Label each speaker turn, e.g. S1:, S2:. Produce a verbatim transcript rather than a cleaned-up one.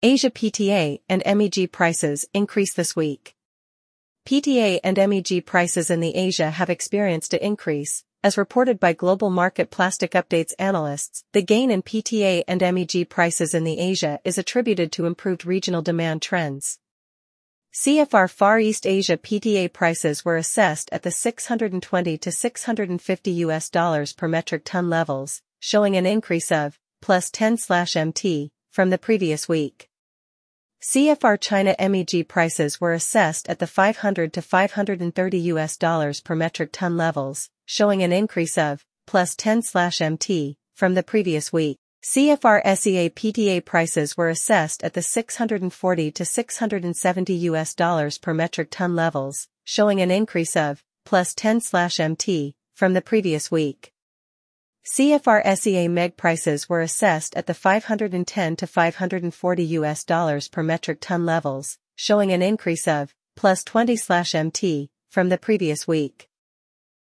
S1: Asia P T A and M E G prices increase this week. P T A and M E G prices in the Asia have experienced an increase, as reported by Global Market Plastic Updates analysts. The gain in P T A and M E G prices in the Asia is attributed to improved regional demand trends. C F R Far East Asia P T A prices were assessed at the six hundred twenty to six hundred fifty U S dollars per metric ton levels, showing an increase of plus ten M T from the previous week. C F R China M E G prices were assessed at the five hundred to five hundred thirty U S dollars per metric ton levels, showing an increase of plus ten M T from the previous week. C F R S E A P T A prices were assessed at the six hundred forty to six hundred seventy U S dollars per metric ton levels, showing an increase of plus ten M T from the previous week. C F R S E A M E G prices were assessed at the five hundred ten to five hundred forty U S dollars per metric ton levels, showing an increase of plus twenty M T from the previous week.